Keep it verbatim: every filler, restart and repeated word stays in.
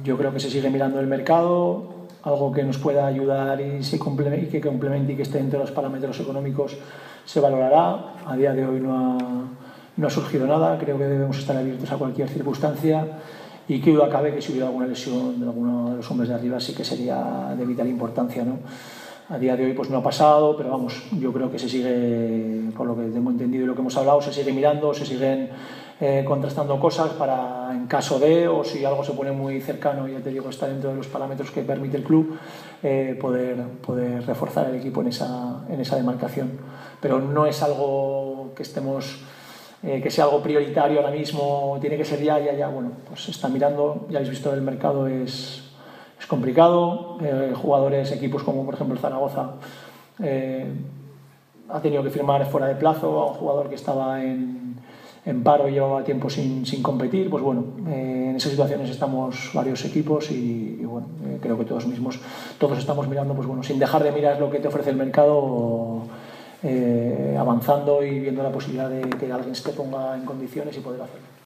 yo creo que se sigue mirando el mercado, algo que nos pueda ayudar y, se complemente, y que complemente y que esté dentro de los parámetros económicos se valorará. A día de hoy no ha, no ha surgido nada, creo que debemos estar abiertos a cualquier circunstancia y que duda cabe que si hubiera alguna lesión de alguno de los hombres de arriba sí que sería de vital importancia, ¿no? A día de hoy pues no ha pasado, pero vamos, yo creo que se sigue, por lo que hemos entendido y lo que hemos hablado, se sigue mirando, se siguen eh, contrastando cosas para, en caso de, o si algo se pone muy cercano, ya te digo, está dentro de los parámetros que permite el club, eh, poder, poder reforzar el equipo en esa, en esa demarcación. Pero no es algo que estemos, eh, que sea algo prioritario ahora mismo, tiene que ser ya, ya, ya, bueno, pues se está mirando, ya habéis visto el mercado es... Es complicado, eh, jugadores, equipos como por ejemplo el Zaragoza eh, ha tenido que firmar fuera de plazo a un jugador que estaba en, en paro y llevaba tiempo sin, sin competir. Pues bueno, eh, en esas situaciones estamos varios equipos y, y bueno, eh, creo que todos mismos, todos estamos mirando, pues bueno, sin dejar de mirar lo que te ofrece el mercado, eh, avanzando y viendo la posibilidad de que alguien se te ponga en condiciones y poder hacerlo.